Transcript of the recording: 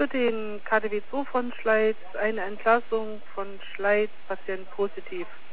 für den KTW II von Schleiz, eine Entlassung von Schleiz, Patient positiv.